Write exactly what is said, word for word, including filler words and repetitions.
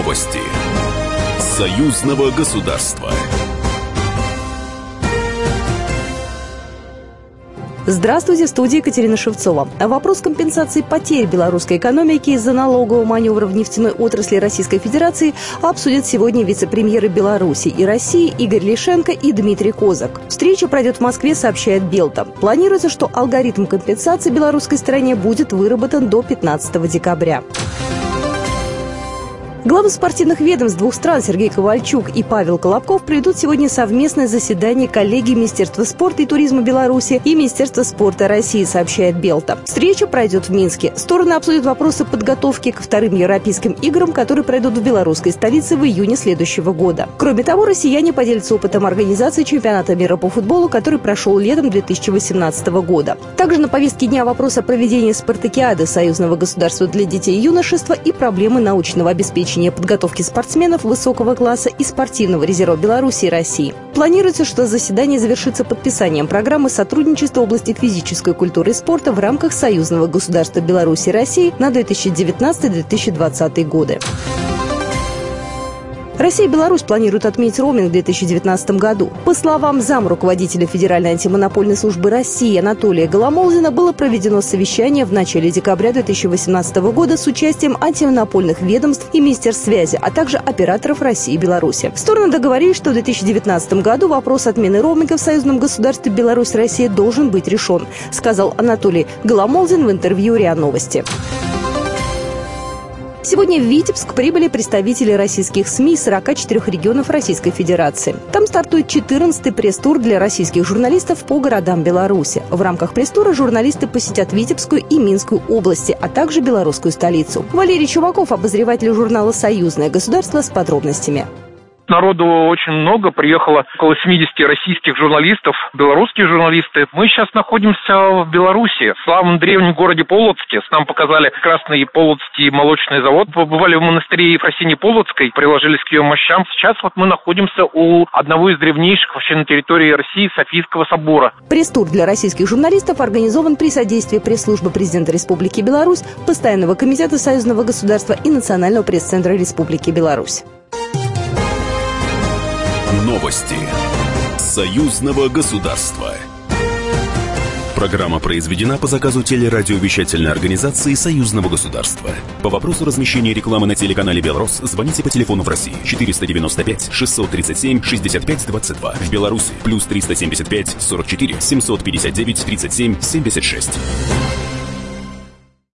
Новости союзного государства. Здравствуйте, в студии Екатерина Шевцова. Вопрос компенсации потерь белорусской экономики из-за налогового маневра в нефтяной отрасли Российской Федерации обсудят сегодня вице-премьеры Беларуси и России Игорь Лишенко и Дмитрий Козак. Встреча пройдет в Москве, сообщает Белта. Планируется, что алгоритм компенсации белорусской стороне будет выработан до пятнадцатого декабря. Главы спортивных ведомств двух стран Сергей Ковальчук и Павел Колобков проведут сегодня совместное заседание коллегии Министерства спорта и туризма Беларуси и Министерства спорта России, сообщает Белта. Встреча пройдет в Минске. Стороны обсудят вопросы подготовки ко вторым Европейским играм, которые пройдут в белорусской столице в июне следующего года. Кроме того, россияне поделятся опытом организации чемпионата мира по футболу, который прошел летом две тысячи восемнадцатого года. Также на повестке дня вопрос о проведении спартакиады союзного государства для детей и юношества и проблемы научного обеспечения подготовки спортсменов высокого класса и спортивного резерва Беларуси и России. Планируется, что заседание завершится подписанием программы сотрудничества в области физической культуры и спорта в рамках союзного государства Беларуси и России на две тысячи девятнадцатый — две тысячи двадцатый годы. Россия и Беларусь планируют отменить роуминг в две тысячи девятнадцатом году. По словам замруководителя Федеральной антимонопольной службы России Анатолия Голомолдина, было проведено совещание в начале декабря две тысячи восемнадцатого года с участием антимонопольных ведомств и министерств связи, а также операторов России и Беларуси. Стороны договорились, что в две тысячи девятнадцатом году вопрос отмены роуминга в союзном государстве Беларусь и Россия должен быть решен, сказал Анатолий Голомолдин в интервью РИА Новости. Сегодня в Витебск прибыли представители российских СМИ из сорока четырёх регионов Российской Федерации. Там стартует четырнадцатый пресс-тур для российских журналистов по городам Беларуси. В рамках пресс-тура журналисты посетят Витебскую и Минскую области, а также белорусскую столицу. Валерий Чумаков, обозреватель журнала «Союзное государство», с подробностями. Народу очень много, приехало около семидесяти российских журналистов, белорусские журналисты. Мы сейчас находимся в Беларуси, в славном древнем городе Полоцке. С нам показали красный полоцкий молочный завод. Побывали в монастыре Ефросинии Полоцкой, приложились к ее мощам. Сейчас вот мы находимся у одного из древнейших вообще на территории России Софийского собора. Пресс-тур для российских журналистов организован при содействии пресс-службы президента Республики Беларусь, Постоянного комитета союзного государства и Национального пресс-центра Республики Беларусь. Новости союзного государства. Программа произведена по заказу телерадиовещательной организации союзного государства. По вопросу размещения рекламы на телеканале «Белрос» звоните по телефону в России четыреста девяносто пять шестьсот тридцать семь шестьдесят пять двадцать два. В Беларуси плюс триста семьдесят пять сорок четыре семьсот пятьдесят девять тридцать семь семьдесят шесть.